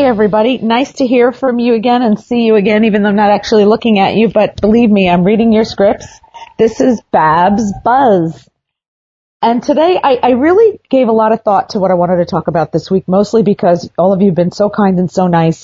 everybody. Nice to hear from you again and see you again, even though I'm not actually looking at you. But believe me, I'm reading your scripts. This is Babs Buzz. And today I really gave a lot of thought to what I wanted to talk about this week, mostly because all of you have been so kind and so nice.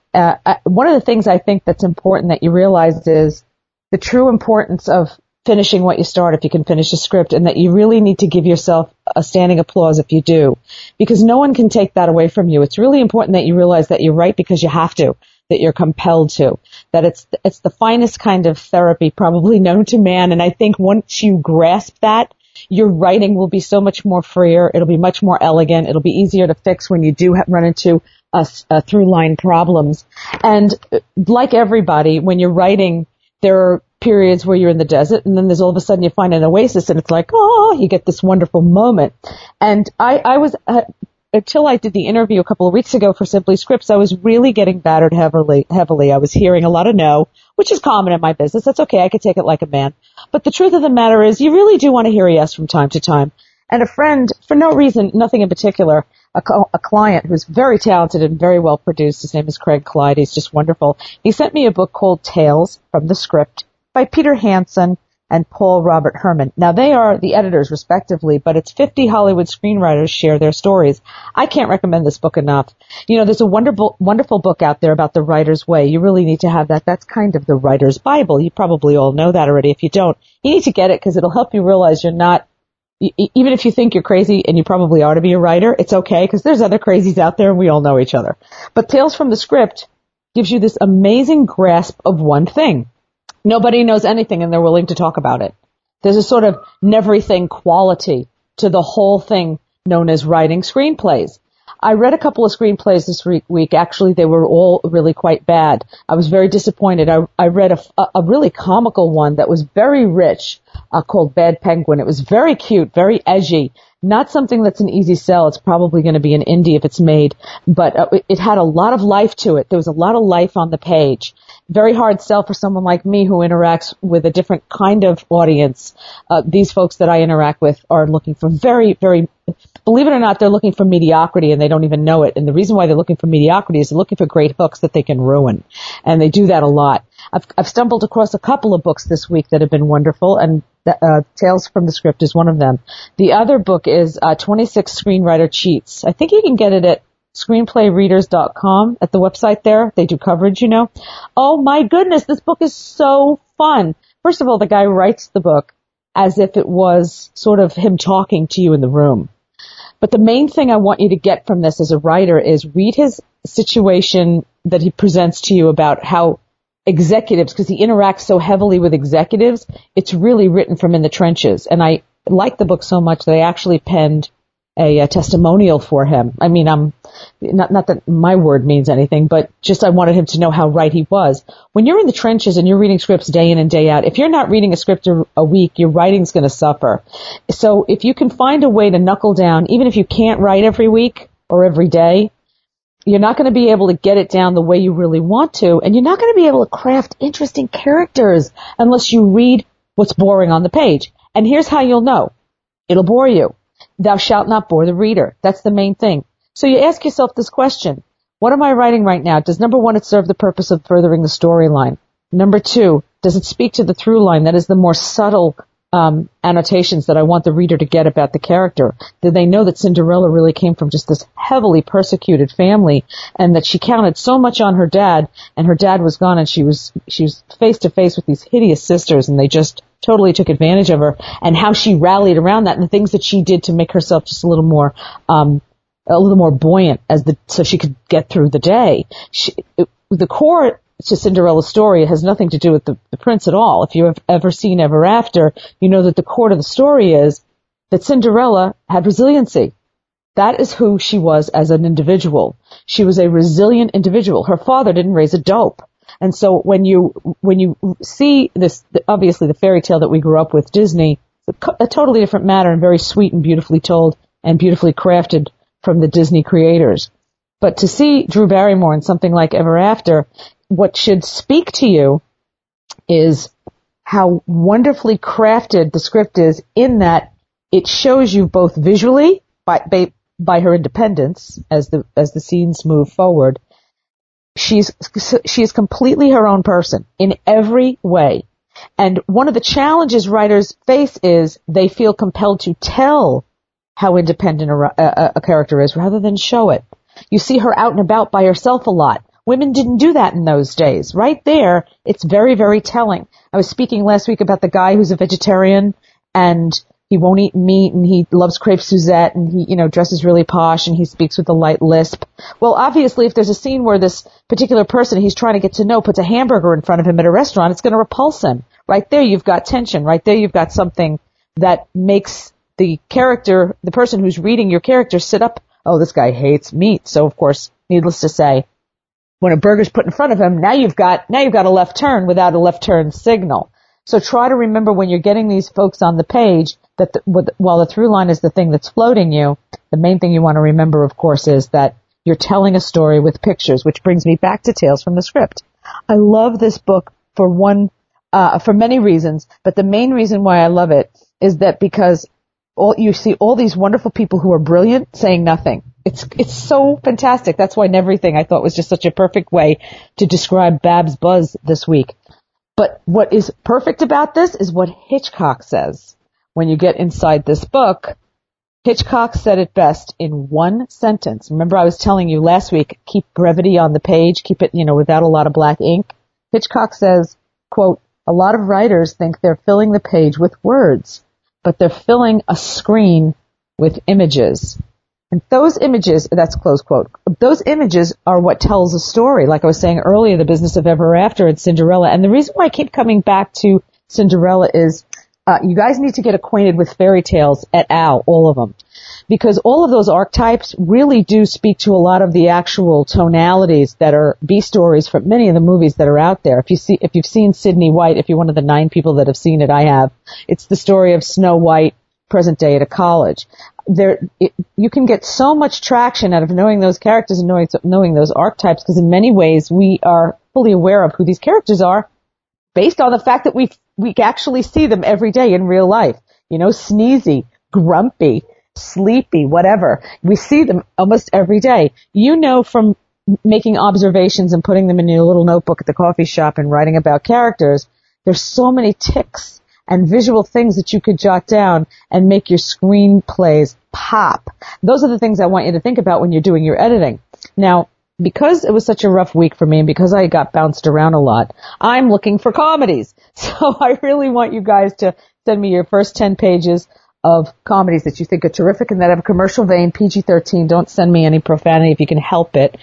One of the things I think that's important that you realize is the true importance of finishing what you start if you can finish a script, and that you really need to give yourself a standing applause if you do, because no one can take that away from you. It's really important that you realize that you write because you have to, that you're compelled to, that it's the finest kind of therapy probably known to man. And I think once you grasp that, your writing will be so much more freer. It'll be much more elegant. It'll be easier to fix when you do run into through line problems. And like everybody, when you're writing, there are periods where you're in the desert, and then there's all of a sudden you find an oasis, and it's like, oh, you get this wonderful moment. And I was, until I did the interview a couple of weeks ago for Simply Scripts, I was really getting battered heavily. I was hearing a lot of no, which is common in my business. That's okay. I could take it like a man. But the truth of the matter is, you really do want to hear a yes from time to time. And a friend, for no reason, nothing in particular, a client who's very talented and very well produced, his name is Craig Clyde, he's just wonderful. He sent me a book called Tales from the Script by Peter Hansen and Paul Robert Herman. Now, they are the editors, respectively, but it's 50 Hollywood screenwriters share their stories. I can't recommend this book enough. You know, there's a wonderful book out there about the writer's way. You really need to have that. That's kind of the writer's Bible. You probably all know that already. If you don't, you need to get it, because it'll help you realize you're not, even if you think you're crazy, and you probably are to be a writer, it's okay, because there's other crazies out there and we all know each other. But Tales from the Script gives you this amazing grasp of one thing. Nobody knows anything and they're willing to talk about it. There's a sort of neverything quality to the whole thing known as writing screenplays. I read a couple of screenplays this week. Actually, they were all really quite bad. I was very disappointed. I read a really comical one that was very rich, called Bad Penguin. It was very cute, very edgy. Not something that's an easy sell. It's probably going to be an indie if it's made, but it had a lot of life to it. There was a lot of life on the page. Very hard sell for someone like me who interacts with a different kind of audience. These folks that I interact with are looking for very, very, believe it or not, they're looking for mediocrity and they don't even know it. And the reason why they're looking for mediocrity is they're looking for great hooks that they can ruin. And they do that a lot. I've stumbled across a couple of books this week that have been wonderful, and Tales from the Script is one of them. The other book is 26 Screenwriter Cheats. I think you can get it at screenplayreaders.com, at the website there. They do coverage, you know. Oh my goodness, this book is so fun. First of all, the guy writes the book as if it was sort of him talking to you in the room. But the main thing I want you to get from this as a writer is read his situation that he presents to you about how executives, because he interacts so heavily with executives, it's really written from in the trenches. And I like the book so much that I actually penned a testimonial for him. I mean, not that my word means anything, but just I wanted him to know how right he was. When you're in the trenches and you're reading scripts day in and day out, if you're not reading a script a week, your writing's going to suffer. So if you can find a way to knuckle down, even if you can't write every week or every day, you're not going to be able to get it down the way you really want to, and you're not going to be able to craft interesting characters unless you read what's boring on the page. And here's how you'll know. It'll bore you. Thou shalt not bore the reader. That's the main thing. So you ask yourself this question. What am I writing right now? Does number one, it serve the purpose of furthering the storyline? Number two, does it speak to the through line? That is the more subtle annotations that I want the reader to get about the character. Do they know that Cinderella really came from just this heavily persecuted family, and that she counted so much on her dad, and her dad was gone, and she was face to face with these hideous sisters, and they just totally took advantage of her, and how she rallied around that, and the things that she did to make herself just a little more buoyant so she could get through the day. The core to Cinderella's story has nothing to do with the prince at all. If you have ever seen Ever After, you know that the core to the story is that Cinderella had resiliency. That is who she was as an individual. She was a resilient individual. Her father didn't raise a dope. And so when you see this, obviously the fairy tale that we grew up with, Disney, a totally different matter, and very sweet and beautifully told and beautifully crafted from the Disney creators. But to see Drew Barrymore in something like Ever After, what should speak to you is how wonderfully crafted the script is, in that it shows you both visually by her independence as the scenes move forward, she is completely her own person in every way. And one of the challenges writers face is they feel compelled to tell how independent a character is rather than show it. You see her out and about by herself a lot. Women didn't do that in those days. Right there, it's very, very telling. I was speaking last week about the guy who's a vegetarian and he won't eat meat and he loves crepe Suzette and he, dresses really posh and he speaks with a light lisp. Well, obviously, if there's a scene where this particular person he's trying to get to know puts a hamburger in front of him at a restaurant, it's going to repulse him. Right there, you've got tension. Right there, you've got something that makes the character, the person who's reading your character, sit up. Oh, this guy hates meat. So, of course, needless to say, when a burger's put in front of him, now you've got a left turn without a left turn signal. So try to remember when you're getting these folks on the page that while the through line is the thing that's floating you, the main thing you want to remember, of course, is that you're telling a story with pictures, which brings me back to Tales from the Script. I love this book for many reasons, but the main reason why I love it is that because you see all these wonderful people who are brilliant saying nothing. It's so fantastic. That's why Neverything I thought was just such a perfect way to describe Babs Buzz this week. But what is perfect about this is what Hitchcock says. When you get inside this book, Hitchcock said it best in one sentence. Remember I was telling you last week, keep brevity on the page, keep it, without a lot of black ink. Hitchcock says, quote, a lot of writers think they're filling the page with words, but they're filling a screen with images. And those images, that's close quote, those images are what tells a story. Like I was saying earlier, The Business of Ever After and Cinderella. And the reason why I keep coming back to Cinderella is you guys need to get acquainted with fairy tales et al., all of them. Because all of those archetypes really do speak to a lot of the actual tonalities that are B stories from many of the movies that are out there. If you've seen Sydney White, if you're one of the 9 people that have seen it, I have. It's the story of Snow White, present day at a college. You can get so much traction out of knowing those characters and knowing those archetypes, because in many ways we are fully aware of who these characters are based on the fact that we actually see them every day in real life. Sneezy, grumpy, sleepy, whatever. We see them almost every day. From making observations and putting them in your little notebook at the coffee shop and writing about characters, there's so many tics and visual things that you could jot down and make your screenplays pop. Those are the things I want you to think about when you're doing your editing. Now, because it was such a rough week for me and because I got bounced around a lot, I'm looking for comedies. So I really want you guys to send me your first 10 pages of comedies that you think are terrific and that have a commercial vein, PG-13. Don't send me any profanity if you can help it.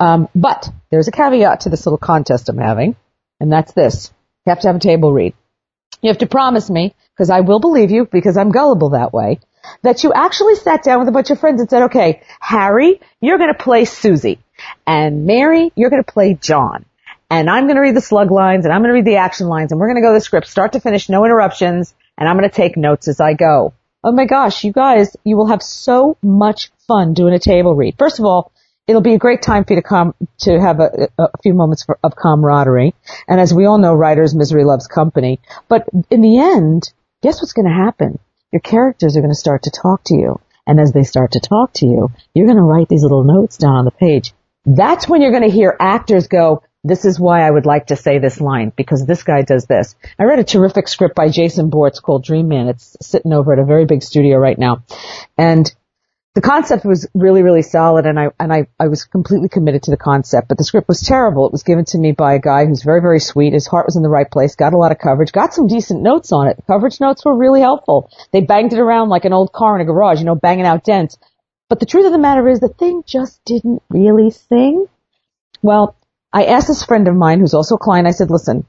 But there's a caveat to this little contest I'm having, and that's this. You have to have a table read. You have to promise me, because I will believe you, because I'm gullible that way, that you actually sat down with a bunch of friends and said, okay, Harry, you're going to play Susie, and Mary, you're going to play John, and I'm going to read the slug lines, and I'm going to read the action lines, and we're going to go the script start to finish, no interruptions, and I'm going to take notes as I go. Oh my gosh, you guys, you will have so much fun doing a table read. First of all, it'll be a great time for you to have a few moments of camaraderie. And as we all know, writers, misery loves company. But in the end, guess what's going to happen? Your characters are going to start to talk to you. And as they start to talk to you, you're going to write these little notes down on the page. That's when you're going to hear actors go, this is why I would like to say this line, because this guy does this. I read a terrific script by Jason Bortz called Dream Man. It's sitting over at a very big studio right now. And the concept was really, really solid, and I was completely committed to the concept, but the script was terrible. It was given to me by a guy who's very, very sweet. His heart was in the right place, got a lot of coverage, got some decent notes on it. The coverage notes were really helpful. They banged it around like an old car in a garage, banging out dents. But the truth of the matter is the thing just didn't really sing. Well, I asked this friend of mine who's also a client, I said, listen,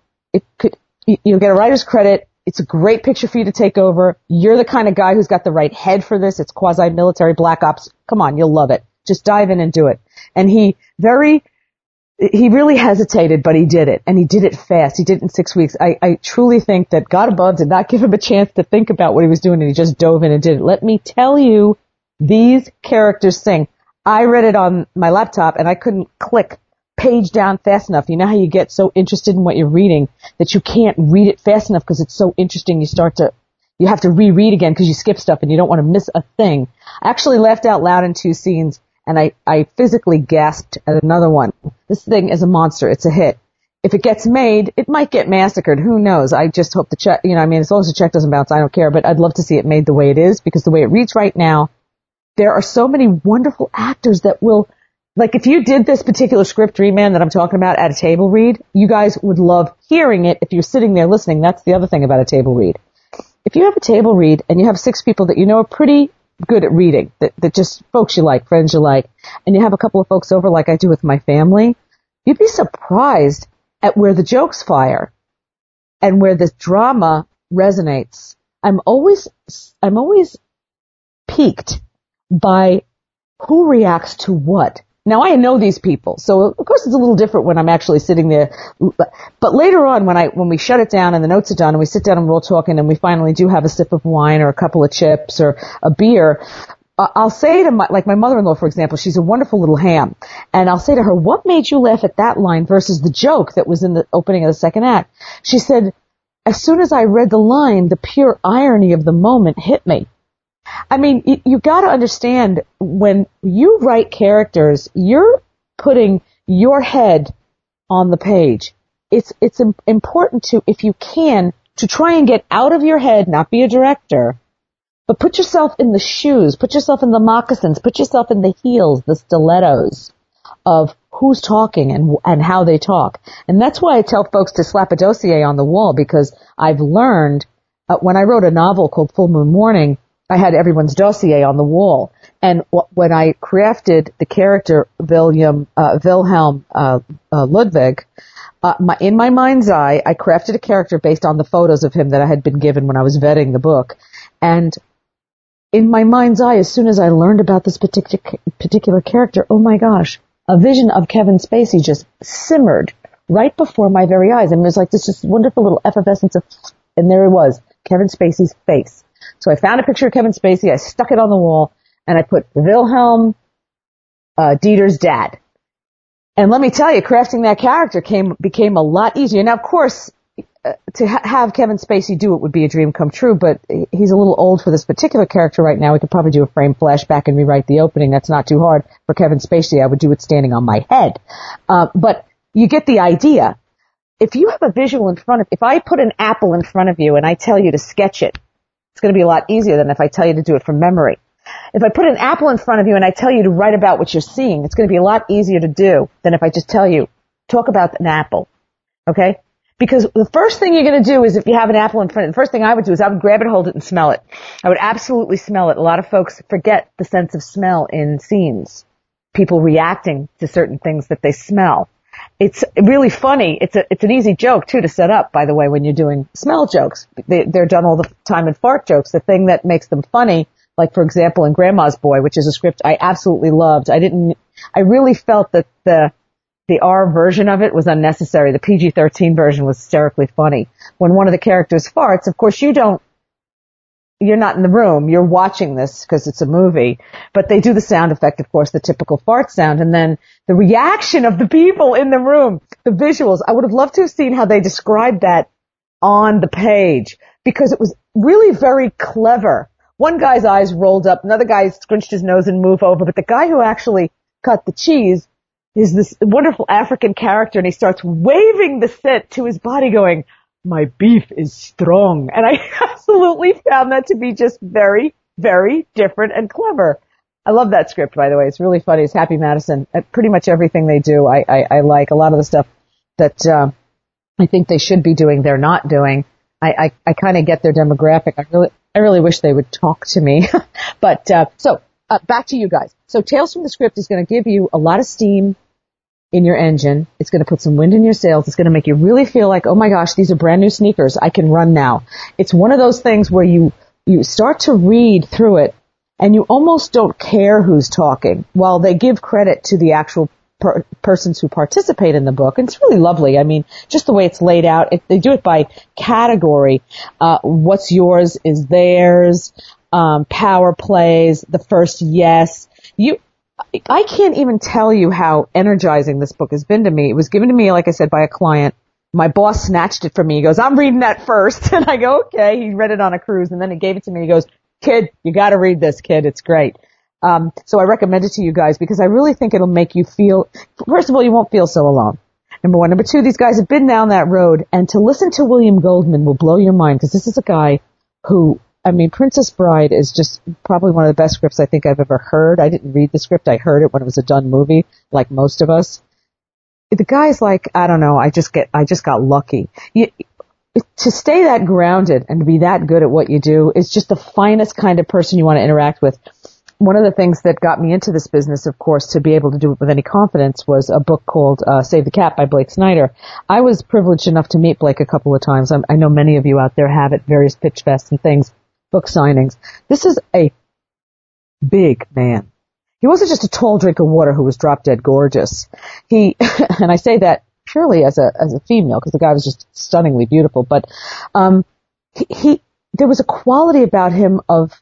you'll get a writer's credit. It's a great picture for you to take over. You're the kind of guy who's got the right head for this. It's quasi-military black ops. Come on, you'll love it. Just dive in and do it. And he really hesitated, but he did it. And he did it fast. He did it in 6 weeks. I truly think that God above did not give him a chance to think about what he was doing, and he just dove in and did it. Let me tell you, these characters sing. I read it on my laptop, and I couldn't click page down fast enough. You know how you get so interested in what you're reading that you can't read it fast enough because it's so interesting. You have to reread again because you skip stuff and you don't want to miss a thing. I actually laughed out loud in 2 scenes, and I physically gasped at another one. This thing is a monster. It's a hit. If it gets made, it might get massacred. Who knows? I just hope the check, as long as the check doesn't bounce, I don't care, but I'd love to see it made the way it is, because the way it reads right now, there are so many wonderful actors that will, like if you did this particular script, Dream Man, that I'm talking about at a table read, you guys would love hearing it if you're sitting there listening. That's the other thing about a table read. If you have a table read and you have 6 people that you know are pretty good at reading, that just folks you like, friends you like, and you have a couple of folks over like I do with my family, you'd be surprised at where the jokes fire and where the drama resonates. I'm always piqued by who reacts to what. Now I know these people, so of course it's a little different when I'm actually sitting there. But later on, when we shut it down and the notes are done and we sit down and we're all talking and we finally do have a sip of wine or a couple of chips or a beer, I'll say to my mother-in-law, for example, she's a wonderful little ham, and I'll say to her, what made you laugh at that line versus the joke that was in the opening of the second act? She said, as soon as I read the line, the pure irony of the moment hit me. I mean, you got to understand, when you write characters, you're putting your head on the page. It's important to, if you can, to try and get out of your head, not be a director, but put yourself in the shoes, put yourself in the moccasins, put yourself in the heels, the stilettos of who's talking and how they talk. And that's why I tell folks to slap a dossier on the wall, because I've learned, when I wrote a novel called Full Moon Morning, I had everyone's dossier on the wall. And when I crafted the character Wilhelm Ludwig, in my mind's eye, I crafted a character based on the photos of him that I had been given when I was vetting the book. And in my mind's eye, as soon as I learned about this particular character, oh my gosh, a vision of Kevin Spacey just simmered right before my very eyes. And it was like this just wonderful little effervescence of, and there it was, Kevin Spacey's face. So I found a picture of Kevin Spacey, I stuck it on the wall, and I put Wilhelm Dieter's dad. And let me tell you, crafting that character became a lot easier. Now, of course, to have Kevin Spacey do it would be a dream come true, but he's a little old for this particular character right now. We could probably do a frame flashback and rewrite the opening. That's not too hard for Kevin Spacey. I would do it standing on my head. But you get the idea. If you have a visual if I put an apple in front of you and I tell you to sketch it, it's going to be a lot easier than if I tell you to do it from memory. If I put an apple in front of you and I tell you to write about what you're seeing, it's going to be a lot easier to do than if I just tell you, talk about an apple. Okay? Because the first thing you're going to do is, if you have an apple in front of you, the first thing I would do is I would grab it, hold it, and smell it. I would absolutely smell it. A lot of folks forget the sense of smell in scenes. People reacting to certain things that they smell. It's really funny. It's an easy joke too to set up, by the way, when you're doing smell jokes. They're done all the time in fart jokes. The thing that makes them funny, like for example in Grandma's Boy, which is a script I absolutely loved. I really felt that the R version of it was unnecessary. The PG-13 version was hysterically funny. When one of the characters farts, of course you're not in the room, you're watching this because it's a movie, but they do the sound effect, of course, the typical fart sound, and then the reaction of the people in the room, the visuals. I would have loved to have seen how they described that on the page, because it was really very clever. One guy's eyes rolled up, another guy scrunched his nose and moved over, but the guy who actually cut the cheese is this wonderful African character, and he starts waving the set to his body going, my beef is strong. And I absolutely found that to be just very, very different and clever. I love that script, by the way. It's really funny. It's Happy Madison. Pretty much everything they do, I like. A lot of the stuff that I think they should be doing, they're not doing. I kind of get their demographic. I really wish they would talk to me. But so back to you guys. So Tales from the Script is going to give you a lot of steam in your engine. It's going to put some wind in your sails. It's going to make you really feel like, oh my gosh, these are brand new sneakers. I can run now. It's one of those things where you start to read through it and you almost don't care who's talking, while they give credit to the actual persons who participate in the book. And it's really lovely. I mean, just the way it's laid out. They do it by category. What's yours is theirs. Power plays, the first yes. I can't even tell you how energizing this book has been to me. It was given to me, like I said, by a client. My boss snatched it from me. He goes, I'm reading that first. And I go, okay. He read it on a cruise, and then he gave it to me. He goes, kid, you got to read this, kid. It's great. So I recommend it to you guys because I really think it'll make you feel, first of all, you won't feel so alone. Number one. Number two, these guys have been down that road, and to listen to William Goldman will blow your mind because this is a guy who, I mean, Princess Bride is just probably one of the best scripts I think I've ever heard. I didn't read the script. I heard it when it was a done movie, like most of us. The guy's like, I don't know, I just got lucky. To stay that grounded and to be that good at what you do is just the finest kind of person you want to interact with. One of the things that got me into this business, of course, to be able to do it with any confidence was a book called Save the Cat by Blake Snyder. I was privileged enough to meet Blake a couple of times. I know many of you out there have at various pitch fests and things, book signings. This is a big man. He wasn't just a tall drink of water who was drop dead gorgeous. He, and I say that purely as a female because the guy was just stunningly beautiful, but there was a quality about him of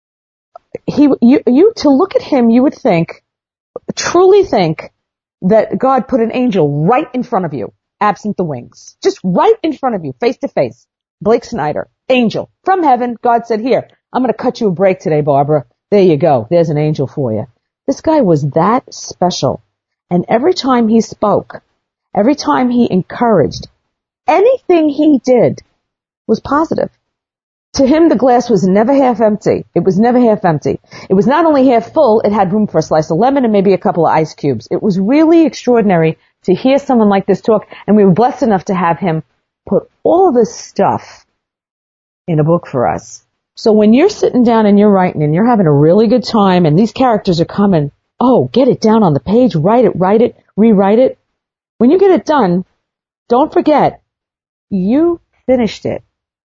you to look at him, you would truly think that God put an angel right in front of you, absent the wings, just right in front of you, face to face. Blake Snyder, angel from heaven. God said, here, I'm going to cut you a break today, Barbara. There you go. There's an angel for you. This guy was that special. And every time he spoke, every time he encouraged, anything he did was positive. To him, the glass was never half empty. It was never half empty. It was not only half full, it had room for a slice of lemon and maybe a couple of ice cubes. It was really extraordinary to hear someone like this talk, and we were blessed enough to have him put all of this stuff in a book for us. So when you're sitting down and you're writing and you're having a really good time and these characters are coming, oh, get it down on the page, write it, rewrite it. When you get it done, don't forget, you finished it.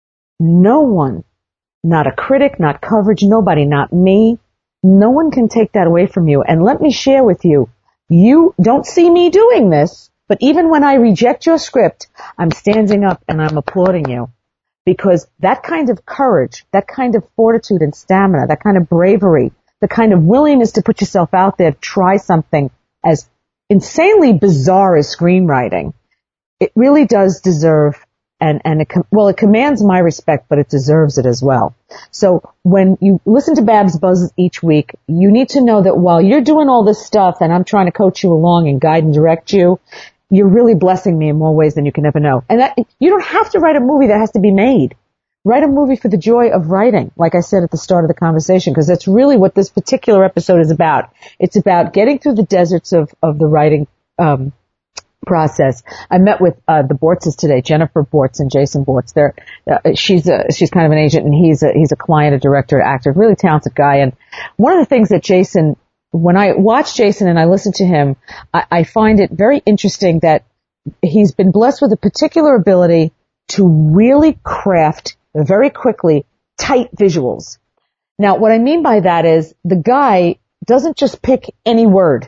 No one, not a critic, not coverage, nobody, not me. No one can take that away from you. And let me share with you, you don't see me doing this, but even when I reject your script, I'm standing up and I'm applauding you. Because that kind of courage, that kind of fortitude and stamina, that kind of bravery, the kind of willingness to put yourself out there, try something as insanely bizarre as screenwriting, it really does deserve it commands my respect, but it deserves it as well. So when you listen to Babs Buzz each week, you need to know that while you're doing all this stuff and I'm trying to coach you along and guide and direct you, you're really blessing me in more ways than you can ever know. And that you don't have to write a movie that has to be made. Write a movie for the joy of writing, like I said at the start of the conversation, because that's really what this particular episode is about. It's about getting through the deserts of the writing process. I met with the Bortzes today, Jennifer Bortz and Jason Bortz. She's kind of an agent, and he's a client, a director, actor, really talented guy. And one of the things that Jason, when I watch Jason and I listen to him, I find it very interesting that he's been blessed with a particular ability to really craft very quickly tight visuals. Now, what I mean by that is the guy doesn't just pick any word.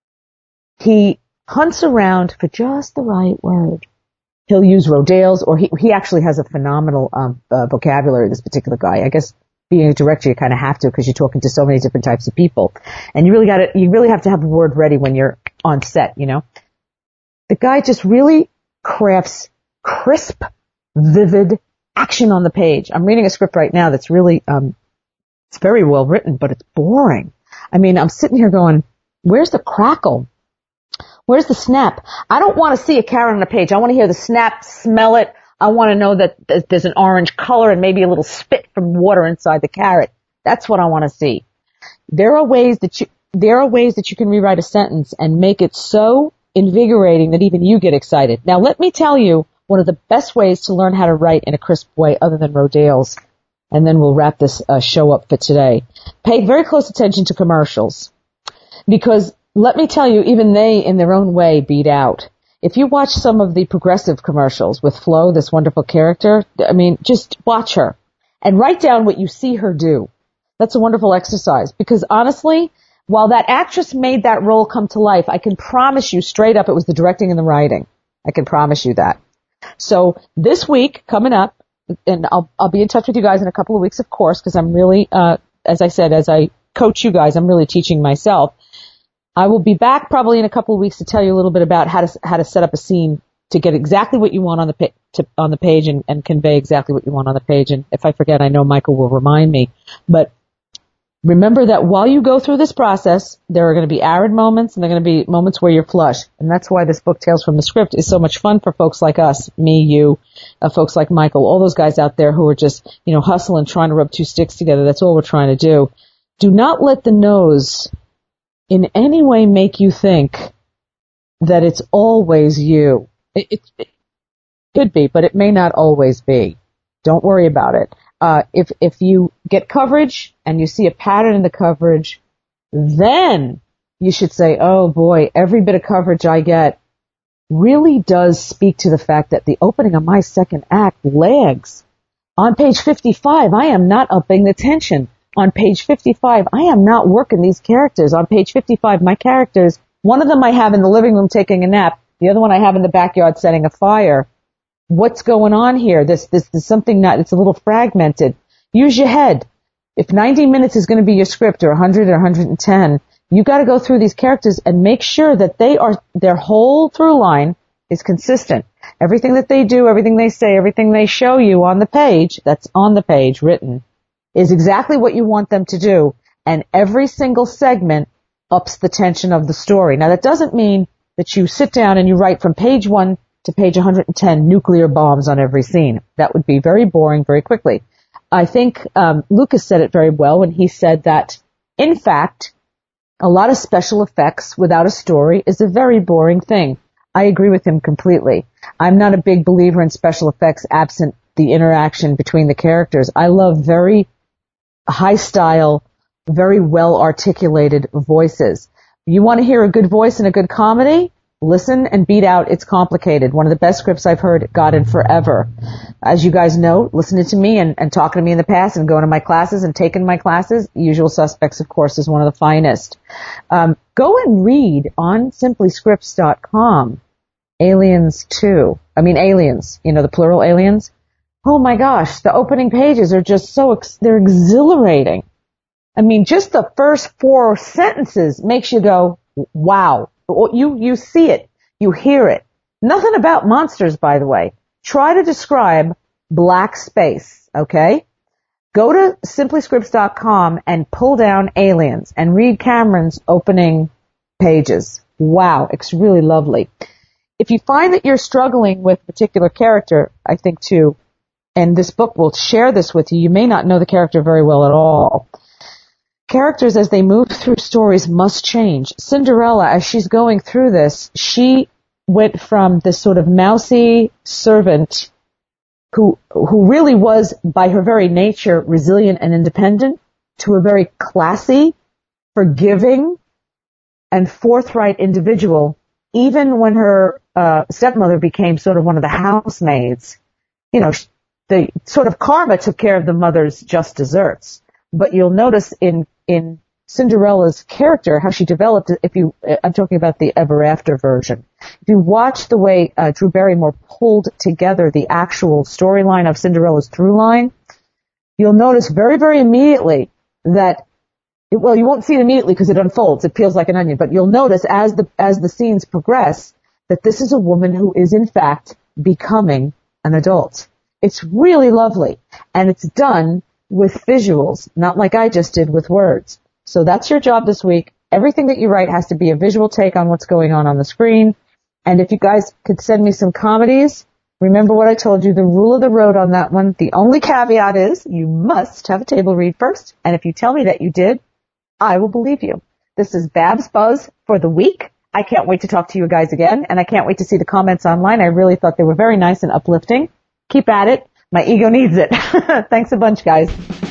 He hunts around for just the right word. He'll use Rodale's, or he actually has a phenomenal vocabulary, this particular guy. I guess being a director, you kind of have to because you're talking to so many different types of people. And you really have to have a word ready when you're on set, you know. The guy just really crafts crisp, vivid action on the page. I'm reading a script right now that's really, it's very well written, but it's boring. I mean, I'm sitting here going, where's the crackle? Where's the snap? I don't want to see a carrot on the page. I want to hear the snap, smell it. I want to know that there's an orange color and maybe a little spit from water inside the carrot. That's what I want to see. There are ways that you can rewrite a sentence and make it so invigorating that even you get excited. Now, let me tell you one of the best ways to learn how to write in a crisp way other than Rodale's, and then we'll wrap this show up for today. Pay very close attention to commercials, because let me tell you, even they, in their own way, beat out. If you watch some of the progressive commercials with Flo, this wonderful character, I mean, just watch her and write down what you see her do. That's a wonderful exercise, because honestly, while that actress made that role come to life, I can promise you straight up it was the directing and the writing. I can promise you that. So this week, coming up, and I'll be in touch with you guys in a couple of weeks, of course, because I'm really, as I said, as I coach you guys, I'm really teaching myself. I will be back probably in a couple of weeks to tell you a little bit about how to set up a scene to get exactly what you want on the page and convey exactly what you want on the page. And if I forget, I know Michael will remind me. But remember that while you go through this process, there are going to be arid moments and there are going to be moments where you're flush. And that's why this book, Tales from the Script, is so much fun for folks like us, me, you, folks like Michael, all those guys out there who are just, hustling, trying to rub two sticks together. That's all we're trying to do. Do not let the nose in any way make you think that it's always you. It could be, but it may not always be. Don't worry about it. If you get coverage and you see a pattern in the coverage, then you should say, oh boy, every bit of coverage I get really does speak to the fact that the opening of my second act lags. On page 55, I am not upping the tension. On page 55, I am not working these characters. On page 55, my characters, one of them I have in the living room taking a nap, the other one I have in the backyard setting a fire. What's going on here? This is something it's a little fragmented. Use your head. If 90 minutes is going to be your script, or 100 or 110, you got to go through these characters and make sure that their whole through line is consistent. Everything that they do, everything they say, everything they show you on the page, that's on the page written, is exactly what you want them to do. And every single segment ups the tension of the story. Now that doesn't mean that you sit down and you write from page 1 to page 110 nuclear bombs on every scene. That would be very boring very quickly. I think Lucas said it very well when he said that, in fact, a lot of special effects without a story is a very boring thing. I agree with him completely. I'm not a big believer in special effects absent the interaction between the characters. I love very high style, very well articulated voices. You want to hear a good voice in a good comedy? Listen and beat out It's Complicated. One of the best scripts I've heard, God, in forever. As you guys know, listening to me and talking to me in the past and going to my classes and taking my classes, Usual Suspects, of course, is one of the finest. Go and read on simplyscripts.com Aliens, the plural aliens. Oh my gosh, the opening pages are just they're exhilarating. I mean, just the first 4 sentences makes you go, wow. You see it. You hear it. Nothing about monsters, by the way. Try to describe black space, okay? Go to simplyscripts.com and pull down Aliens and read Cameron's opening pages. Wow, it's really lovely. If you find that you're struggling with a particular character, I think too, and this book will share this with you, you may not know the character very well at all. Characters, as they move through stories, must change. Cinderella, as she's going through this, she went from this sort of mousy servant who really was, by her very nature, resilient and independent, to a very classy, forgiving, and forthright individual, even when her stepmother became sort of one of the housemaids. The sort of karma took care of the mother's just desserts. But you'll notice in Cinderella's character how she developed. I'm talking about the Ever After version. If you watch the way Drew Barrymore pulled together the actual storyline of Cinderella's through line, you'll notice very, very immediately that. Well, you won't see it immediately because it unfolds. It peels like an onion. But you'll notice as the scenes progress that this is a woman who is in fact becoming an adult. It's really lovely, and it's done with visuals, not like I just did with words. So that's your job this week. Everything that you write has to be a visual take on what's going on the screen. And if you guys could send me some comedies, remember what I told you, the rule of the road on that one. The only caveat is you must have a table read first. And if you tell me that you did, I will believe you. This is Babs Buzz for the week. I can't wait to talk to you guys again, and I can't wait to see the comments online. I really thought they were very nice and uplifting. Keep at it. My ego needs it. Thanks a bunch, guys.